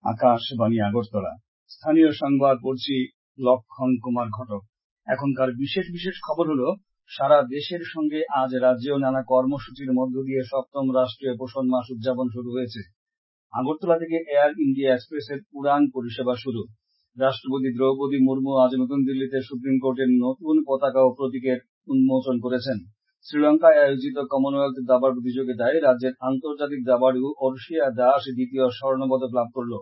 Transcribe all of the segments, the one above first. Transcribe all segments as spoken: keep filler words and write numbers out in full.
আকাশবাণী আগরতলা। স্থানীয় সংবাদ পড়ছি লক্ষণ কুমার ঘটক। এখনকার বিশেষ বিশেষ খবর হলো, সারা দেশের সঙ্গে আজ রাজ্যেও নানা কর্মসূচির মধ্য দিয়ে সপ্তম রাষ্ট্রীয় পোষণ মাস উদযাপন শুরু হয়েছে। আগরতলা থেকে এয়ার ইন্ডিয়া এক্সপ্রেসের উড়ান পরিষেবা শুরু। রাষ্ট্রপতি দ্রৌপদী মুর্মু আজ নতুন দিল্লিতে সুপ্রিম কোর্টের নতুন পতাকা ও প্রতীকের উন্মোচন করেছেন। শ্রীলঙ্কায় আয়োজিত কমনওয়েলথ দাবার প্রতিযোগিতায় রাজ্যের আন্তর্জাতিক দাবাড়ু অর্ষিয়া দাস দ্বিতীয় স্বর্ণপদক লাভ করল।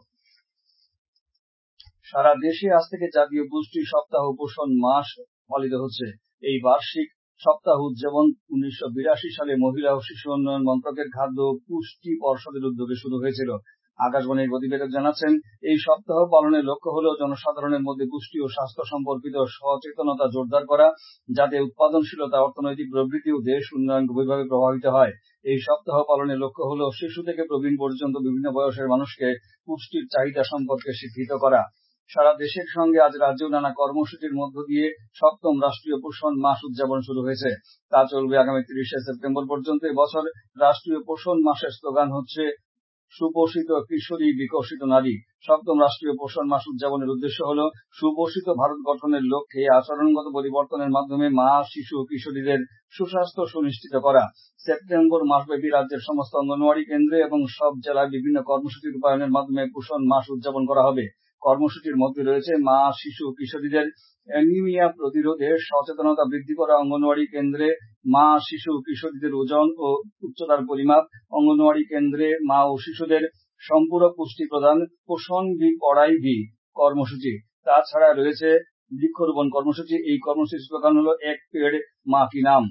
সারা দেশে আজ থেকে জাতীয় পুষ্টি সপ্তাহ পোষণ মাস পালিত হচ্ছে। এই বার্ষিক সপ্তাহ উদযাপন উনিশশো বিরাশি সালে মহিলা ও শিশু উন্নয়ন মন্ত্রকের খাদ্য পুষ্টি পর্ষদের উদ্যোগে শুরু হয়েছিল। আকাশবাণীর প্রতিবেদক জানাচ্ছেন, এই সপ্তাহ পালনের লক্ষ্য হল জনসাধারণের মধ্যে পুষ্টি ও স্বাস্থ্য সম্পর্কিত সচেতনতা জোরদার করা, যাতে উৎপাদনশীলতা, অর্থনৈতিক প্রবৃদ্ধি ও দেশ উন্নয়ন গভীরভাবে প্রভাবিত হয়। এই সপ্তাহ পালনের লক্ষ্য হল শিশু থেকে প্রবীণ পর্যন্ত বিভিন্ন বয়সের মানুষকে পুষ্টির চাহিদা সম্পর্কে শিক্ষিত করা। সারা দেশের সঙ্গে আজ রাজ্যেও নানা কর্মসূচির মধ্য দিয়ে সপ্তম রাষ্ট্রীয় পোষণ মাস উদযাপন শুরু হয়েছে। তা চলবে আগামী তিরিশে সেপ্টেম্বর পর্যন্ত। এবছর রাষ্ট্রীয় পোষণ মাসের স্লোগান হচ্ছে সুপোষিত কিশোরী, বিকশিত নারী। সপ্তম রাষ্ট্রীয় পোষণ মাস উদযাপনের উদ্দেশ্য হল সুপোষিত ভারত গঠনের লক্ষ্যে আচরণগত পরিবর্তনের মাধ্যমে মা, শিশু ও কিশোরীদের সুস্বাস্থ্য সুনিশ্চিত করা। সেপ্টেম্বর মাসব্যাপী রাজ্যের সমস্ত অঙ্গনওয়াড়ি কেন্দ্রে এবং সব জেলায় বিভিন্ন কর্মসূচি রূপায়ণের মাধ্যমে পোষণ মাস উদযাপন করা হবে। কর্মসূচির মধ্যে রয়েছে মা, শিশু ও কিশোরীদের অ্যানিমিয়া প্রতিরোধে সচেতনতা বৃদ্ধি করা, অঙ্গনওয়াড়ি কেন্দ্রে মা, শিশু ও কিশোরীদের ওজন ও উচ্চতার পরিমাপ, অঙ্গনওয়াড়ি কেন্দ্রে মা ও শিশুদের সম্পূরক পুষ্টি প্রদান, পোষণ বি পড়াই বি কর্মসূচি। তাছাড়া রয়েছে বৃক্ষরোপণ কর্মসূচি। এই কর্মসূচির স্লোগান হল এক পেড় মা কি নাম।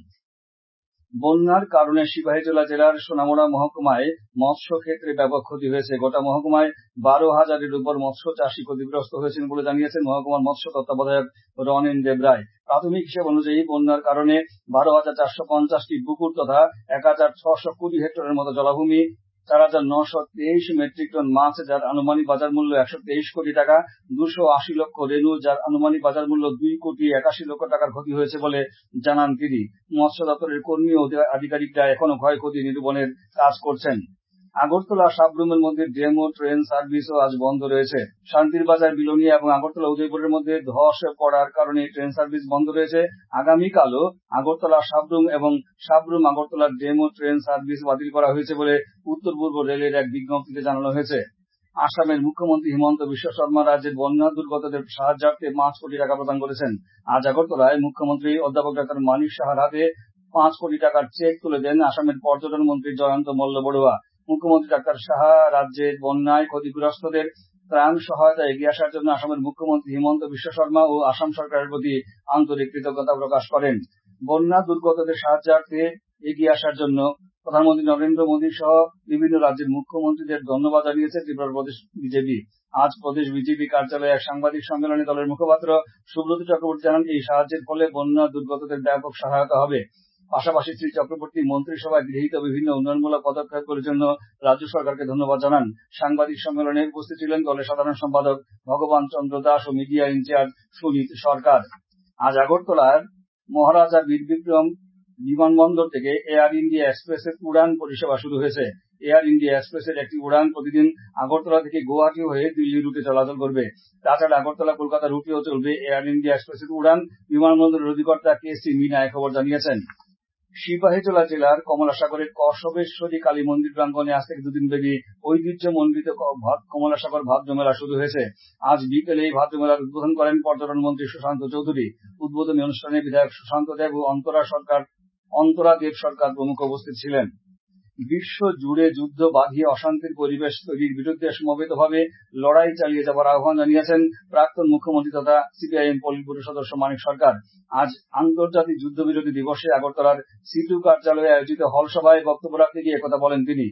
বন্যার কারণে সিপাহীজলা জেলার সোনামুড়া মহকুমায় মৎস্য ক্ষেত্রে ব্যাপক ক্ষতি হয়েছে। গোটা মহকুমায় বারো হাজারের উপর মৎস্য চাষী ক্ষতিগ্রস্ত হয়েছেন বলে জানিয়েছেন মহকুমার মৎস্য তত্ত্বাবধায়ক রনেন দেবরায়। প্রাথমিক হিসেব অনুযায়ী বন্যার কারণে বারো হাজার চারশো পঞ্চাশটি পুকুর তথা এক হাজার ছশো কুড়ি হেক্টরের মতো জলাভূমি, চার হাজার নশো তেইশ মেট্রিক টন মাছ যার আনুমানিক বাজার মূল্য একশো তেইশ কোটি টাকা, দুশো আশি লক্ষ রেণু যার আনুমানিক বাজার মূল্য দুই কোটি একাশি লক্ষ টাকার ক্ষতি হয়েছে বলে জানান তিনি। মৎস্য দপ্তরের কর্মী ও আধিকারিকরা এখনো ক্ষয়ক্ষতি নিরূপণের কাজ করছেন। আগরতলা সাবরুমের মধ্যে ডেমো ট্রেন সার্ভিসও আজ বন্ধ রয়েছে। শান্তিরবাজার, বিলোনিয়া এবং আগরতলা উদয়পুরের মধ্যে ধস পড়ার কারণে ট্রেন সার্ভিস বন্ধ রয়েছে। আগামীকালও আগরতলা সাবরুম এবং Sabroom Agartala demo train service বাতিল করা হয়েছে বলে উত্তর পূর্ব রেলের এক বিজ্ঞপ্তিতে জানানো হয়েছে। আসামের মুখ্যমন্ত্রী হিমন্ত বিশ্ব শর্মা রাজ্যের বন্যা দুর্গতদের সাহায্যার্থে পাঁচ কোটি টাকা প্রদান করেছেন। আজ আগরতলায় মুখ্যমন্ত্রী অধ্যাপক ডাক্তার মানিক সাহার হাতে পাঁচ কোটি টাকার চেক তুলে দেন আসামের পর্যটন মন্ত্রী জয়ন্ত মল্ল বড়ুয়া। মুখ্যমন্ত্রী ডাক্তার সাহা রাজ্যের বন্যায় ক্ষতিগ্রস্তদের ত্রাণ সহায়তা এগিয়ে আসার জন্য আসামের মুখ্যমন্ত্রী হিমন্ত বিশ্ব শর্মা ও আসাম সরকারের প্রতি আন্তরিক কৃতজ্ঞতা প্রকাশ করেন। বন্যা দুর্গতদের সাহায্যার্থে এগিয়ে আসার জন্য প্রধানমন্ত্রী নরেন্দ্র মোদী সহ বিভিন্ন রাজ্যের মুখ্যমন্ত্রীদের ধন্যবাদ জানিয়েছে ত্রিপুরা প্রদেশ বিজেপি। আজ প্রদেশ বিজেপি কার্যালয়ে এক সাংবাদিক সম্মেলনে দলের মুখপাত্র সুব্রত চক্রবর্তী জানান, এই সাহায্যের ফলে বন্যা দুর্গতদের ব্যাপক সহায়তা হবে। পাশাপাশি শ্রী চক্রবর্তী মন্ত্রিসভায় গৃহীত বিভিন্ন উন্নয়নমূলক পদক্ষেপগুলির জন্য রাজ্য সরকারকে ধন্যবাদ জানান। সাংবাদিক সম্মেলনে উপস্থিত ছিলেন দলের সাধারণ সম্পাদক ভগবান চন্দ্র দাস ও মিডিয়া ইনচার্জ সুনীত সরকার। আজ আগরতলার মহারাজা বীর বিক্রম বিমানবন্দর থেকে এয়ার ইন্ডিয়া এক্সপ্রেসের উড়ান পরিষেবা শুরু হয়েছে। এয়ার ইন্ডিয়া এক্সপ্রেসের একটি উড়ান প্রতিদিন আগরতলা থেকে গুয়াহাটি হয়ে দিল্লি রুটে চলাচল করবে। তাছাড়া আগরতলা কলকাতা রুটেও চলবে এয়ার ইন্ডিয়া এক্সপ্রেসের উড়ান। বিমানবন্দরের অধিকর্তা কে সি মিনা এ খবর জানিয়েছেন। সিপাহীজলা জেলার কমলাসাগরের কসবেশ্বরী কালী মন্দির প্রাঙ্গণে আজ থেকে দুদিন ব্যাপী ঐতিহ্যমণ্ডিত কমলাসাগর ভাদ্র মেলা শুরু হয়েছে। আজ বিকেলে এই ভাদ্র মেলার উদ্বোধন করেন পর্যটন মন্ত্রী সুশান্ত চৌধুরী। উদ্বোধনী অনুষ্ঠানে বিধায়ক সুশান্ত দেব ও অন্তরা সরকার অন্তরা দেব সরকার প্রমুখ উপস্থিত ছিলেন। বিশ্ব জুড়ে যুদ্ধ বাঁধিয়ে অশান্তির পরিবেশ তৈরির বিরুদ্ধে সমবেতভাবে লড়াই চালিয়ে যাবার আহ্বান জানিয়েছেন প্রাক্তন মুখ্যমন্ত্রী তথা সিপিআইএম পলিট ব্যুরো সদস্য মানিক সরকার। আজ আন্তর্জাতিক যুদ্ধবিরোধী দিবসে আগরতলার সিটু কার্যালয়ে আয়োজিত হল সভায় বক্তব্য রাখতে গিয়ে একথা বলেন তিনি।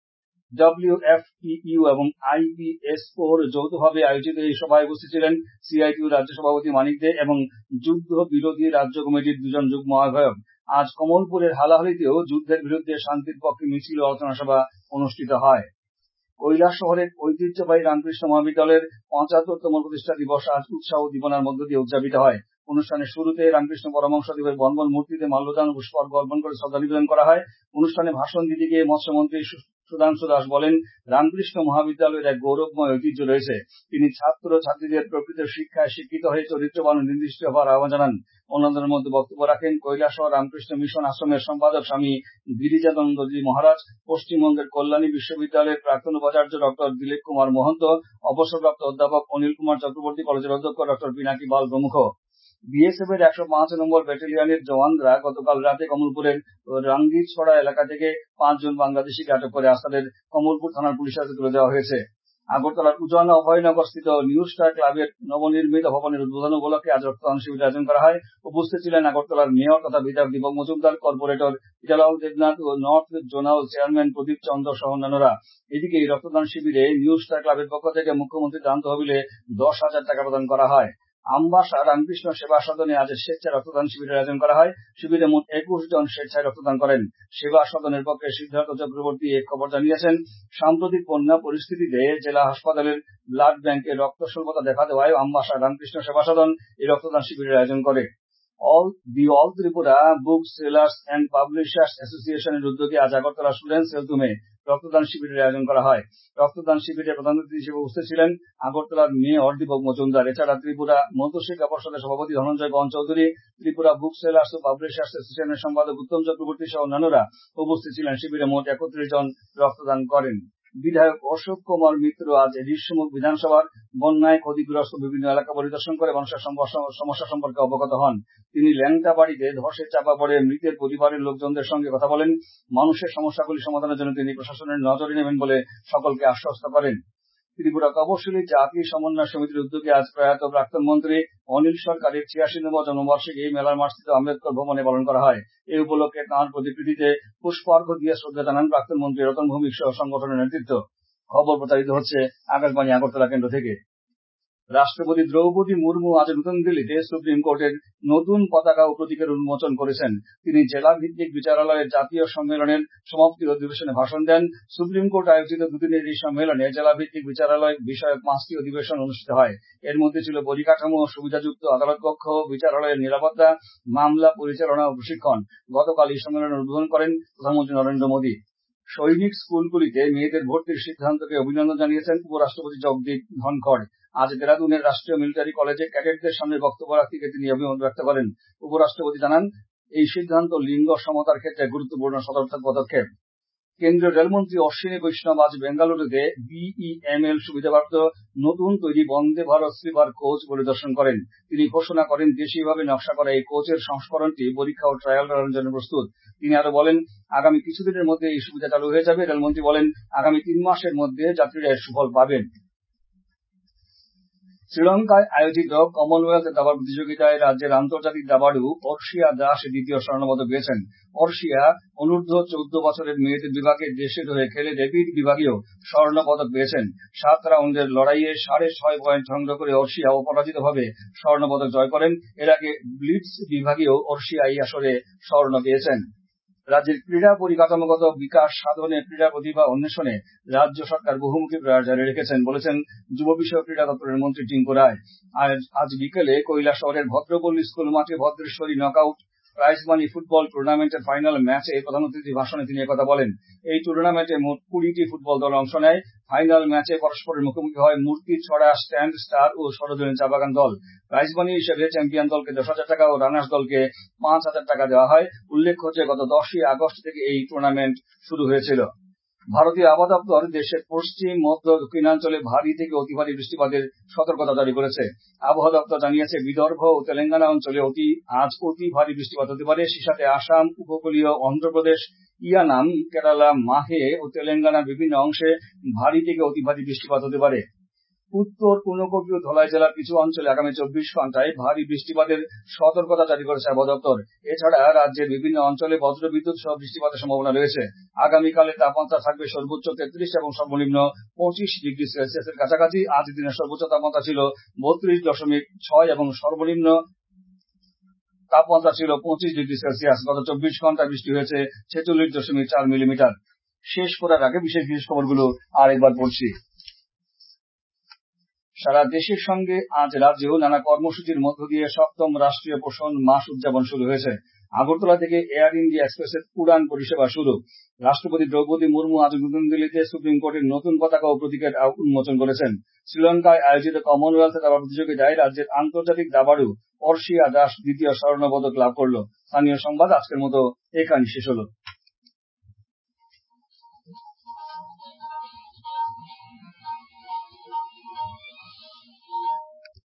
ডব্লিউএফপিইউ এবং আইপিএসওর যৌথভাবে আয়োজিত এই সভায় উপস্থিত ছিলেন সিআইটিউ রাজ্য সভাপতি মানিক দে এবং যুদ্ধ বিরোধী রাজ্য কমিটির দুজন যুগ্ম আহ্বায়ক। আজ কমলপুরের হালাহালিতেও যুদ্ধের বিরুদ্ধে শান্তির পক্ষে মিছিল ও আলোচনা সভা অনুষ্ঠিত হয়। কৈলাস শহরের ঐতিহ্যবাহী রামকৃষ্ণ মহাবিদ্যালয়ের পঁচাত্তরতম প্রতিষ্ঠা দিবস আজ উৎসাহ উদ্দীপনার মধ্য দিয়ে উদযাপিত হয়। অনুষ্ঠানের শুরুতে রামকৃষ্ণ পরমহংসদেবের বনবন মূর্তিতে মাল্যদান ও পুষ্পার্ঘ্য অর্পণ করে শ্রদ্ধা নিবেদন করা হয়। অনুষ্ঠানে ভাষণ দিতে গিয়ে মৎস্যমন্ত্রী সুধাংশু দাস বলেন, রামকৃষ্ণ মহাবিদ্যালয়ের এক গৌরবময় ঐতিহ্য রয়েছে। তিনি ছাত্র ছাত্রীদের প্রকৃত শিক্ষায় শিক্ষিত হয়ে চরিত্রবান ও নির্দিষ্ট হওয়ার আহ্বান জানান। অন্যদের মধ্যে বক্তব্য রাখেন কৈলাসহর রামকৃষ্ণ মিশন আশ্রমের সম্পাদক স্বামী গিরিজানন্দজি মহারাজ, পশ্চিমবঙ্গের কল্যাণী বিশ্ববিদ্যালয়ের প্রাক্তন উপাচার্য ডক্টর দিলীপ কুমার মহন্ত, অবসরপ্রাপ্ত অধ্যাপক অনিল কুমার চক্রবর্তী, কলেজের অধ্যক্ষ ডক্টর পিনাকি পাল প্রমুখ। বিএসএফ এর একশো পাঁচ নম্বর ব্যাটালিয়নের জওয়ানরা গতকাল রাতে কমলপুরের রাঙ্গিছড়া এলাকা থেকে পাঁচজন বাংলাদেশিকে আটক করে আজ তাদের কমলপুর থানার পুলিশের হাতে তুলে দেওয়া হয়েছে। আগরতলার উজানা অভয়নগর স্থিত নিউ স্টার ক্লাবের নবনির্মিত ভবনের উদ্বোধন উপলক্ষে আজ রক্তদান শিবিরের আয়োজন করা হয়। উপস্থিত ছিলেন আগরতলার মেয়র তথা বিধায়ক দীপক মজুমদার, কর্পোরেটর হিরালাল দেবনাথ ও north zonal chairman Pradip Chandra সহ অন্যান্যরা। এদিকে এই রক্তদান শিবিরে নিউ স্টার ক্লাবের পক্ষ থেকে মুখ্যমন্ত্রী ত্রাণ তহবিলে দশ হাজার টাকা প্রদান করা হয়। আমবাসা রামকৃষ্ণ সেবা সদনে আজ স্বেচ্ছায় রক্তদান শিবিরের আয়োজন করা হয়। শিবিরে মোট একুশ জন স্বেচ্ছায় রক্তদান করেন। সেবা সদনের পক্ষে সিদ্ধার্থ চক্রবর্তী এক খবর জানিয়েছেন, সাম্প্রতিক বন্যা পরিস্থিতিতে জেলা হাসপাতালের ব্লাড ব্যাংকে রক্ত স্বল্পতা দেখা দেওয়ায় আমবাসা রামকৃষ্ণ সেবা সদন এই রক্তদান শিবিরের আয়োজন করে। All the all Tripura book sellers and publishers অ্যাসোসিয়েশনের উদ্যোগে আজ আগরতলা স্টুডেন্টস হেলথ-হোমে রক্তদান শিবিরের আয়োজন করা হয়। রক্তদান শিবিরে প্রধান অতিথি হিসেবে উপস্থিত ছিলেন আগরতলার মেয়র দীপক মজুমদার। এছাড়া ত্রিপুরা মধ্যশিক্ষা পর্ষদের সভাপতি ধনঞ্জয় গণ চৌধুরী, ত্রিপুরা বুক সেলার্স ও পাবলিশার্স অ্যাসোসিয়েশনের সম্পাদক উত্তম চক্রবর্তী সহ অন্যান্যরা উপস্থিত ছিলেন। শিবিরে মোট একত্রিশ জন রক্তদান করেন। বিধায়ক অশোক কুমার মিত্র আজ ঋষিমুখ বিধানসভার বন্যায় ক্ষতিগ্রস্ত বিভিন্ন এলাকা পরিদর্শন করে মানুষের সমস্যা সম্পর্কে অবগত হন। তিনি ল্যাংটা বাড়িতে ধসে চাপা পড়ে মৃতের পরিবারের লোকজনদের সঙ্গে কথা বলেন। মানুষের সমস্যাগুলি সমাধানের জন্য তিনি প্রশাসনের নজরে নেবেন বলে সকলকে আশ্বস্ত করেন। ত্রিপুরা তপশিলি জাতি সমন্বয় সমিতির উদ্যোগে আজ প্রয়াত প্রাক্তন মন্ত্রী অনিল সরকারের ছিয়াশিতম জন্মবার্ষিকী এই মেলার মাঠস্থিত আম্বেদকর ভবনে পালন করা হয়। এই উপলক্ষে তাঁর প্রতিকৃতিতে পুষ্পার্ঘ্য দিয়ে শ্রদ্ধা জানান প্রাক্তন মন্ত্রী রতন ভৌমিক সহ সংগঠনের নেতৃত্ব। খবর প্রচারিত হচ্ছে আকাশবাণী আগরতলা কেন্দ্র থেকে। রাষ্ট্রপতি দ্রৌপদী মুর্মু আজ নতুন দিল্লিতে সুপ্রিম কোর্টের নতুন পতাকা ও প্রতীকের উন্মোচন করেছেন। তিনি জেলা ভিত্তিক বিচারালয়ের জাতীয় সম্মেলনের সমাপ্তি অধিবেশনে ভাষণ দেন। সুপ্রিম কোর্ট আয়োজিত দুদিনের এই সম্মেলনে জেলা ভিত্তিক বিচারালয় বিষয়ক পাঁচটি অধিবেশন অনুষ্ঠিত হয়। এর মধ্যে ছিল পরিকাঠামো ও সুবিধাযুক্ত আদালত কক্ষ, বিচারালয়ের নিরাপত্তা, মামলা পরিচালনা ও প্রশিক্ষণ। গতকাল এই সম্মেলনের উদ্বোধন করেন প্রধানমন্ত্রী নরেন্দ্র মোদী। সৈনিক স্কুলগুলিতে মেয়েদের ভর্তির সিদ্ধান্তকে অভিনন্দন জানিয়েছেন উপরাষ্ট্রপতি জগদীপ ধনখড়। আজ দেরাদুনের রাষ্ট্রীয় মিলিটারি কলেজে ক্যাডেটদের সামনে বক্তব্য রাখতে গিয়ে তিনি অভিমত ব্যক্ত করেন। উপরাষ্ট্রপতি জানান, এই সিদ্ধান্ত লিঙ্গ সমতার ক্ষেত্রে গুরুত্বপূর্ণ সদর্থক পদক্ষেপ। কেন্দ্রীয় রেলমন্ত্রী অশ্বিনী বৈষ্ণব আজ বেঙ্গালুরুতে বিইএমএল সুবিধাপ্রাপ্ত নতুন তৈরি বন্দে ভারত স্লিপার কোচ পরিদর্শন করেন। তিনি ঘোষণা করেন, দেশীয়ভাবে নকশা করা এই কোচের সংস্করণটি পরীক্ষা ও ট্রায়াল রানের জন্য প্রস্তুত। তিনি আরো বলেন, আগামী কিছুদিনের মধ্যে এই সুবিধা চালু হয়ে যাবে। রেলমন্ত্রী বলেন, আগামী তিন মাসের মধ্যে যাত্রীরা এর সুফল পাবেন। শ্রীলঙ্কায় আয়োজিত কমনওয়েলথ দাবা প্রতিযোগিতায় রাজ্যের আন্তর্জাতিক দাবাড়ু অর্শিয়া দাস দ্বিতীয় স্বর্ণপদক পেয়েছেন। অর্শিয়া অনূর্ধ্ব চৌদ্দ বছরের মেয়েদের বিভাগে দেশের হয়ে খেলে রেপিড বিভাগেও স্বর্ণপদক পেয়েছেন। সাত রাউন্ডের লড়াইয়ে সাড়ে ছয় পয়েন্ট সংগ্রহ করে অর্শিয়া অপরাজিতভাবে স্বর্ণপদক জয় করেন। এর আগে ব্লিটজ বিভাগেও অর্শিয়া এই আসরে স্বর্ণ পেয়েছেন। রাজ্যের ক্রীড়া পরিকাঠামোগত বিকাশ সাধনে ক্রীড়া প্রতিভা অন্বেষণে রাজ্য সরকার বহুমুখী প্রয়াস জারি রেখেছেন বলেছেন যুব বিষয়ক ক্রীড়া দপ্তরের মন্ত্রী টিঙ্কু রায়। আজ বিকেলে কৈলাসহরের ভদ্রপল্লী স্কুল মাঠে Bhadreshwari knockout prize money football টুর্নামেন্টের ফাইনাল ম্যাচে প্রধান অতিথির ভাষণে তিনি একথা বলেন। এই টুর্নামেন্টে মোট কুড়িটি ফুটবল দল অংশ নেয়। ফাইনাল ম্যাচে পরস্পরের মুখোমুখি হয় মূর্তি ছড়া, স্ট্যান্ড স্টার ও সরোজনী চা বাগান দল। প্রাইজ মানি হিসেবে চ্যাম্পিয়ন দলকে দশ হাজার টাকা ও রানার্স দলকে পাঁচ হাজার টাকা দেওয়া হয়। উল্লেখ্য যে গত দশই আগস্ট থেকে এই টুর্নামেন্ট শুরু হয়েছিল। ভারতীয় আবহাওয়া দপ্তর দেশের পশ্চিম, মধ্য, দক্ষিণাঞ্চলে ভারী থেকে অতি ভারী বৃষ্টিপাতের সতর্কতা জারি করেছে। আবহাওয়া দপ্তর জানিয়েছে, বিদর্ভ ও তেলেঙ্গানা অঞ্চলে অতি আজ অতি ভারী বৃষ্টিপাত হতে পারে। সেই সাথে আসাম, উপকূলীয় অন্ধ্রপ্রদেশ, ইয়ানাম, কেরালা, মাহে ও তেলেঙ্গানার বিভিন্ন অংশে ভারী থেকে অতি ভারী বৃষ্টিপাত হতে পারে। উত্তর ঊনকোটি ও ধলাই জেলার কিছু অঞ্চলে আগামী চব্বিশ ঘন্টায় ভারী বৃষ্টিপাতের সতর্কতা জারি করেছে আবহাওয়া দপ্তর। এছাড়া রাজ্যের বিভিন্ন অঞ্চলে বজ্রবিদ্যুৎ সহ বৃষ্টিপাতের সম্ভাবনা রয়েছে। আগামীকালের তাপমাত্রা থাকবে সর্বোচ্চ তেত্রিশ এবং সর্বনিম্ন পঁচিশ ডিগ্রি সেলসিয়াসের কাছাকাছি। আজ দিনের সর্বোচ্চ তাপমাত্রা ছিল বত্রিশ দশমিক ছয় এবং সর্বনিম্ন তাপমাত্রা ছিল পঁচিশ ডিগ্রি সেলসিয়াস। গত চব্বিশ ঘন্টায় বৃষ্টি হয়েছে ছেচল্লিশ দশমিক চার মিলিমিটার। শেষ করার আগে বিশেষ বিশেষ খবরগুলো আর একবার পড়ছি। সারা দেশের সঙ্গে আজ রাজ্যেও নানা কর্মসূচির মধ্য দিয়ে সপ্তম রাষ্ট্রীয় পোষণ মাস উদযাপন শুরু হয়েছে। আগরতলা থেকে এয়ার ইন্ডিয়া এক্সপ্রেসের উড়ান পরিষেবা শুরু। রাষ্ট্রপতি দ্রৌপদী মুর্মু আজ নতুন দিল্লিতে সুপ্রিম কোর্টের নতুন পতাকা ও প্রতীকের উন্মোচন করেছেন। শ্রীলঙ্কায় আয়োজিত কমনওয়েলথ দাবা প্রতিযোগিতায় রাজ্যের আন্তর্জাতিক দাবাড়ু অর্ষিয়া দাস দ্বিতীয় স্বর্ণ পদক লাভ করল। স্থানীয় সংবাদ আজকের মতো এখানেই শেষ হলো।